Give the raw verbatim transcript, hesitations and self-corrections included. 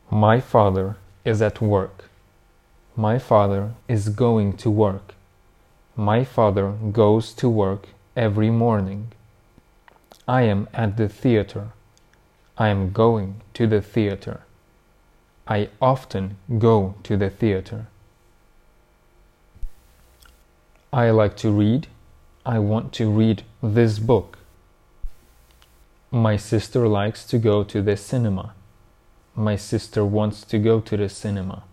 My father is at work. My father is going to work. My father goes to work every morning. I am at the theater. I am going to the theater. I often go to the theater. I like to read. I want to read this book. My sister likes to go to the cinema. My sister wants to go to the cinema.